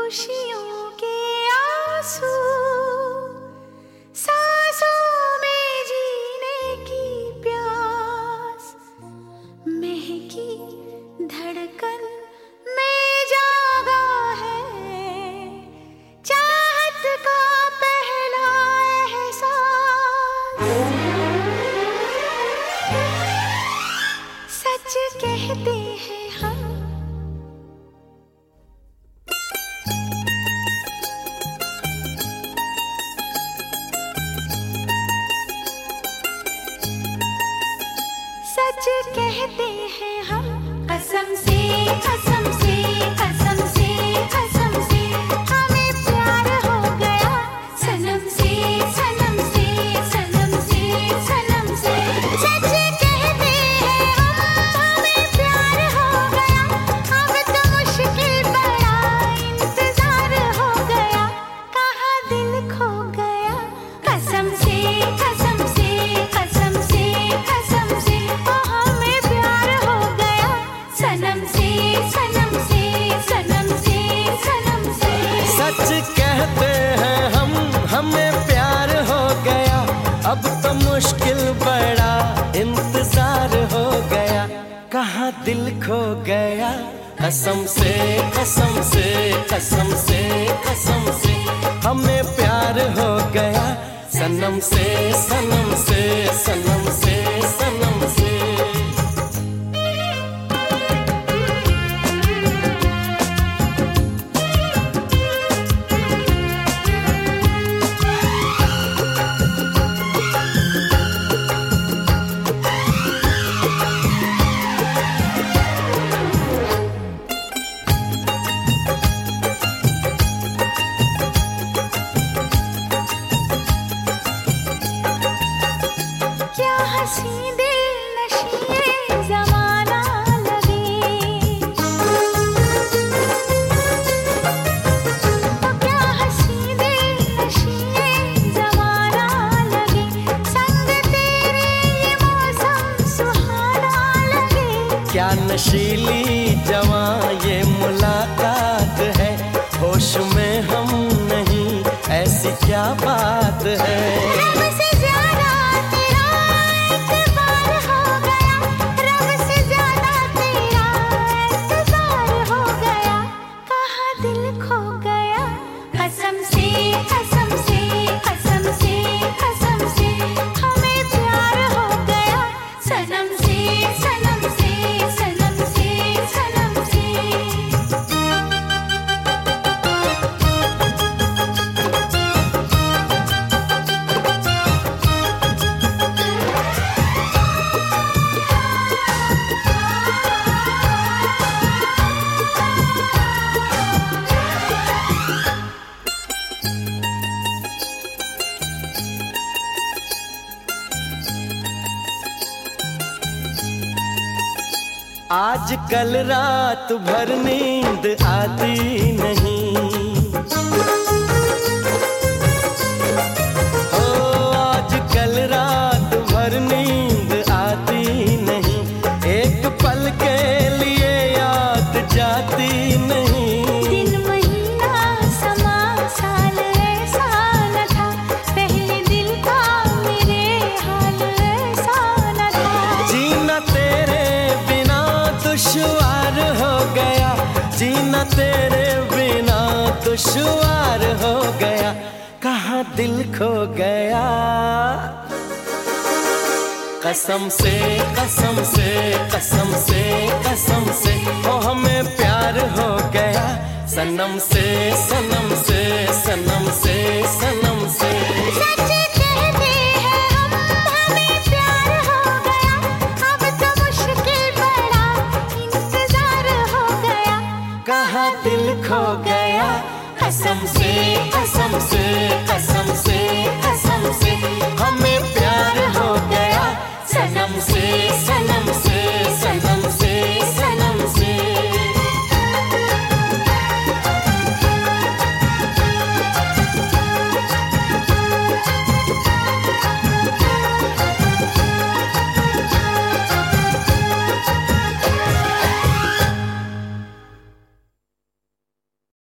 खुशियों के आंसू सांसों में जीने की प्यास महकी धड़कन में जागा है चाहत का पहला एहसास। सच कहते हैं हम सच कहते हैं हम कसम से कसम से कसम से कसम से हमें प्यार हो गया सनम से सनम से सनम से सनम से। सच कहते हैं हम हमें प्यार हो गया अब तो मुश्किल बड़ा इंतजार हो गया कहाँ दिल खो गया कसम से कसम से कसम से कसम से हमें प्यार हो गया सनम से सनम से सनम से सनम से। सच कहते हैं हम हमें प्यार हो गया अब तो मुश्किल बड़ा इंतजार हो गया कहाँ दिल खो गया कसम से कसम से कसम से कसम से हमें प्यार हो गया सनम से सनम से सनम से सनम से। क्या हंसी दिल नशीए ज़माना लगे तो क्या हंसी दिल नशीए ज़माना लगे संग तेरे ये मौसम सुहाना लगे। क्या नशीली जवां ये मुलाकात है होश में हम नहीं ऐसी क्या बात है। रब से ज्यादा तेरा एतबार हो गया रब से ज्यादा तेरा एतबार हो गया कहाँ दिल खो गया कसम से कसम से कसम से कसम से हमें प्यार हो गया सनम से सनम से सनम से सनम से। आज कल रात भर नींद आती नहीं ओ आज कल रात भर नींद आती नहीं एक पल के लिए याद जाती नहीं। दिन महीना समा साल ऐसा न था पहले दिल का मेरे हाल ऐसा न था। जीना तेरे बिना दुश्वार हो गया जीना तेरे बिना दुश्वार हो गया कहाँ दिल खो गया कसम से कसम से कसम से कसम से ओ हमें प्यार हो गया सनम से सनम से सनम से सनम से। सच कहते हैं हम हमें प्यार हो गया अब तो मुश्किल बड़ा इंतजार हो गया कहाँ दिल खो गया कसम से कसम से कसम से कसम से